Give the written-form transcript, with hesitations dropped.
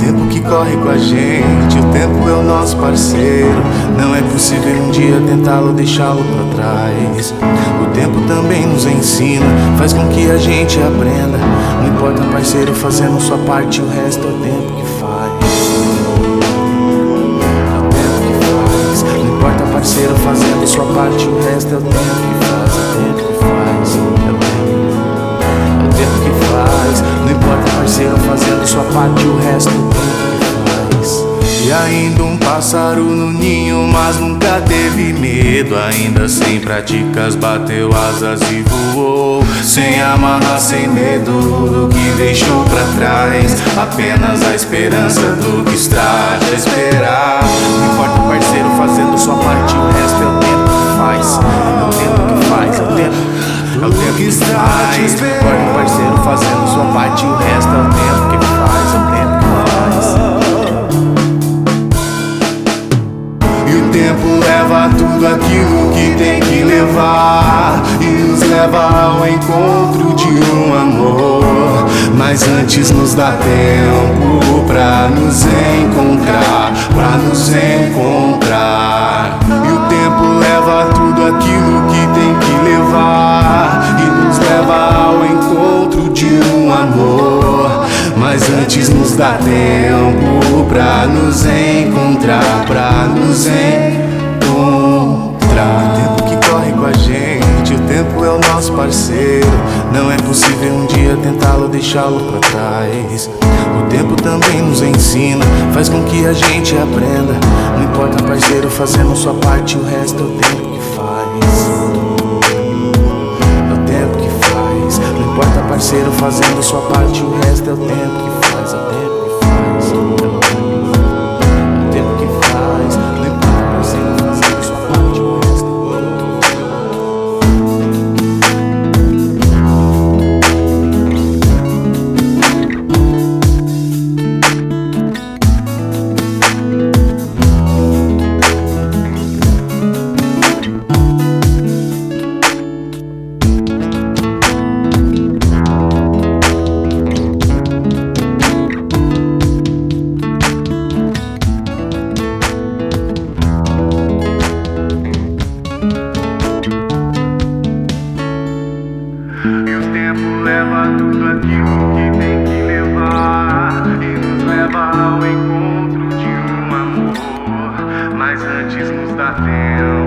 tempo que corre com a gente, o tempo é o nosso parceiro. Não é possível um dia tentá-lo, deixá-lo pra trás. O tempo também nos ensina, faz com que a gente aprenda. Não importa, parceiro, fazendo sua parte, o resto é o tempo que faz. É o tempo que faz. Não importa, parceiro, fazendo sua parte, o resto é o tempo que faz. É o tempo que faz. É o tempo que faz. Não importa, parceiro, fazendo sua parte, o resto é o tempo que faz. E ainda um pássaro no ninho, mas nunca teve medo. Ainda sem práticas bateu asas e voou, sem amarrar, sem medo do que deixou pra trás. Apenas a esperança do que está a esperar. Não importa, parceiro, fazendo sua parte, o resto é o tempo que faz. É o tempo que faz, é o tempo que faz. Não importa, parceiro, fazendo sua parte, o resto é o tempo que faz. É o tempo que faz. E o tempo leva tudo aquilo que tem que levar, e nos leva ao encontro de um amor. Mas antes nos dá tempo pra nos encontrar, pra nos encontrar. E o tempo leva tudo aquilo que tem que levar, e nos leva ao encontro de um amor. Mas antes nos dá tempo pra nos encontrar, pra nos encontrar. O tempo que corre com a gente, o tempo é o nosso parceiro. Não é possível um dia tentá-lo, deixá-lo pra trás. O tempo também nos ensina, faz com que a gente aprenda. Não importa, parceiro, fazendo sua parte, o resto é o tempo que faz. É o tempo que faz. Não importa, parceiro, fazendo sua parte, o resto é o tempo que faz. É o tempo que faz. E o tempo leva tudo aquilo que tem que levar, e nos leva ao encontro de um amor. Mas antes nos dá tempo